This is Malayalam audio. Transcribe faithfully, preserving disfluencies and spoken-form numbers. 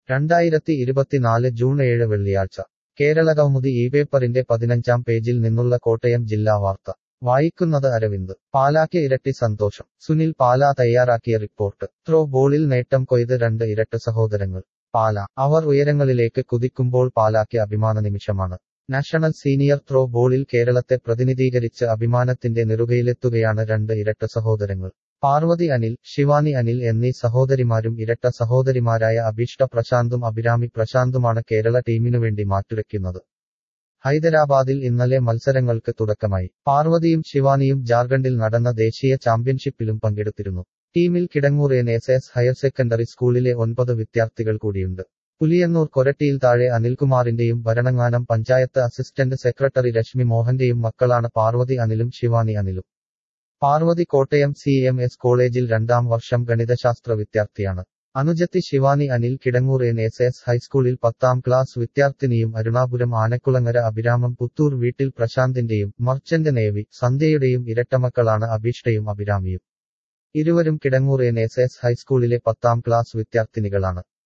രണ്ടായിരത്തി ഇരുപത്തിനാല് ജൂൺ ഏഴ് വെള്ളിയാഴ്ച കേരളകൗമുദി ഈ പേപ്പറിന്റെ പതിനഞ്ചാം പേജിൽ നിന്നുള്ള കോട്ടയം ജില്ലാ വാർത്ത വായിക്കുന്നത് അരവിന്ദ്. പാലാക്ക് ഇരട്ടി സന്തോഷം. സുനിൽ പാല തയ്യാറാക്കിയ റിപ്പോർട്ട്. ത്രോ ബോളിൽ നേട്ടം കൊയ്ത് രണ്ട് ഇരട്ട സഹോദരങ്ങൾ. പാല. അവർ ഉയരങ്ങളിലേക്ക് കുതിക്കുമ്പോൾ പാലാക്ക് അഭിമാന നിമിഷമാണ്. നാഷണൽ സീനിയർ ത്രോ ബോളിൽ കേരളത്തെ പ്രതിനിധീകരിച്ച് അഭിമാനത്തിന്റെ നെറുകയിലെത്തുകയാണ് രണ്ട് ഇരട്ട സഹോദരങ്ങൾ. പാർവതി അനിൽ, ശിവാനി അനിൽ എന്നീ സഹോദരിമാരും ഇരട്ട സഹോദരിമാരായ അഭീഷ്ട പ്രശാന്തും അഭിരാമി പ്രശാന്തുമാണ് കേരള ടീമിനുവേണ്ടി മാറ്റുരയ്ക്കുന്നത്. ഹൈദരാബാദിൽ ഇന്നലെ മത്സരങ്ങൾക്ക് തുടക്കമായി. പാർവതിയും ശിവാനിയും ജാർഖണ്ഡിൽ നടന്ന ദേശീയ ചാമ്പ്യൻഷിപ്പിലും പങ്കെടുത്തിരുന്നു. ടീമിൽ Kidangoor N S S higher secondary സ്കൂളിലെ ഒൻപത് വിദ്യാർത്ഥികൾ കൂടിയുണ്ട്. പുലിയന്നൂർ കൊരട്ടിയിൽ താഴെ അനിൽകുമാറിന്റെയും ഭരണങ്ങാനം പഞ്ചായത്ത് അസിസ്റ്റന്റ് സെക്രട്ടറി രശ്മി മോഹന്റെയും മക്കളാണ് പാർവതി അനിലും ശിവാനി അനിലും. Parvathy Kottayam C M S കോളേജിൽ രണ്ടാം വർഷം ഗണിതശാസ്ത്ര വിദ്യാർത്ഥിയാണ്. അനുജത്തി Shivani Anil Kidangoor N S S ഹൈസ്കൂളിൽ പത്താം ക്ലാസ് വിദ്യാർത്ഥിനിയും അരുണാപുരം ആനക്കുളങ്ങര അഭിരാമം പുത്തൂർ വീട്ടിൽ പ്രശാന്തിന്റെയും മർച്ചന്റ് നേവി സന്ധ്യയുടെയും ഇരട്ടമക്കളാണ് അഭീഷ്ടയും അഭിരാമിയും. ഇരുവരും കിടങ്ങൂർ എൻ എസ് എസ് ഹൈസ്കൂളിലെ പത്താം ക്ലാസ് വിദ്യാർത്ഥിനികളാണ്.